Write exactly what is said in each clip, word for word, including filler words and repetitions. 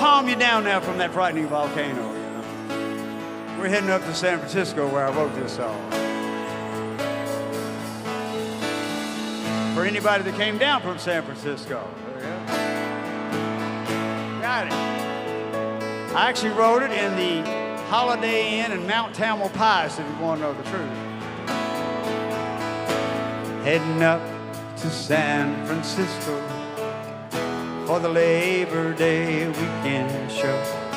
calm you down now from that frightening volcano. You know? We're heading up to San Francisco where I wrote this song. For anybody that came down from San Francisco. Got it. I actually wrote it in the Holiday Inn in Mount Tamalpais, if you want to know the truth. Heading up to San Francisco for the Labor Day weekend show.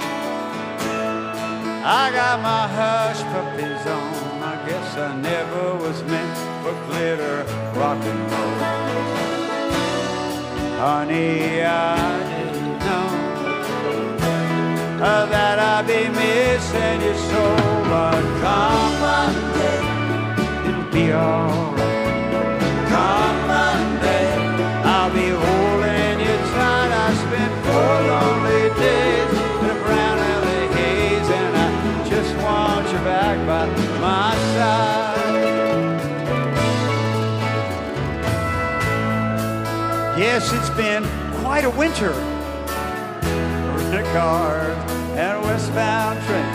I got my hush puppies on. I guess I never was meant for glitter rock and roll. Honey, I didn't know uh, that I'd be missing you so. But come Monday, it'll be alright. Come Monday, I'll be holding you tight. I spent four lonely days in a brown L A haze, and I just want you back by my side. Yes, it's been quite a winter. Rental cars and westbound train,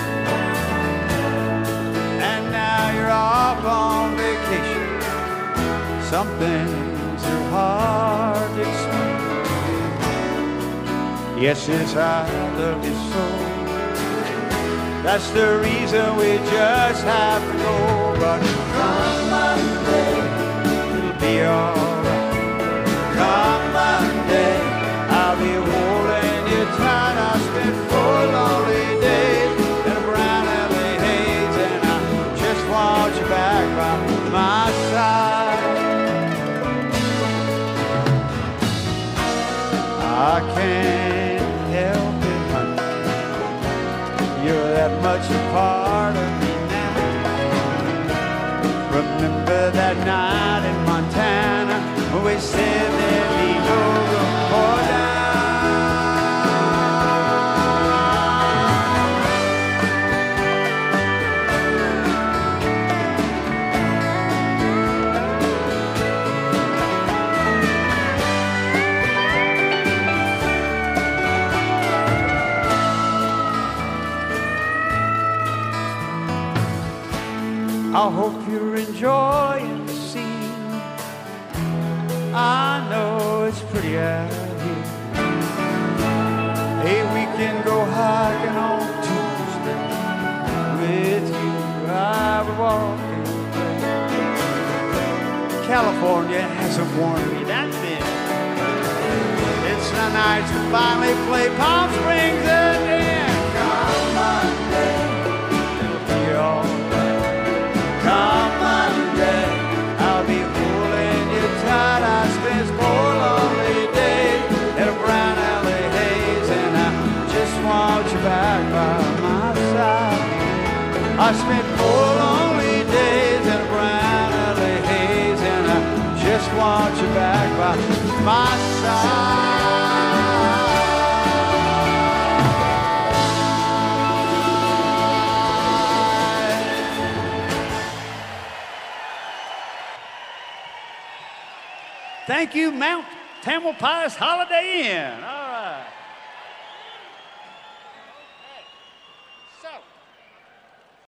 and now you're off on vacation. Some things are hard to explain. Yes, it's I love you so. That's the reason we just have to go. But come Monday, it'll be alright. Come Monday, I'll be holding you tight. I spent four lonely days in a brown L A haze, and I just want you back by my side. I can't help it, honey. You're that much a part of me now. Remember that night in Montana when we said there'd be no room for down. I hope you're enjoying the scene. I know it's pretty out here. Hey, we can go hiking on Tuesday. With you, I would walk in the California hasn't worn me that thin. It's the night to finally play Palm Springs again. Come Monday, it'll be alright. Come Monday, I'll be holding you tight. I spent four lonely days in a brown L A haze, and I just want you back by my side. I spent four lonely days in a brown L A haze, and I just want you back by my side. Thank you, Mount Tamalpais Holiday Inn.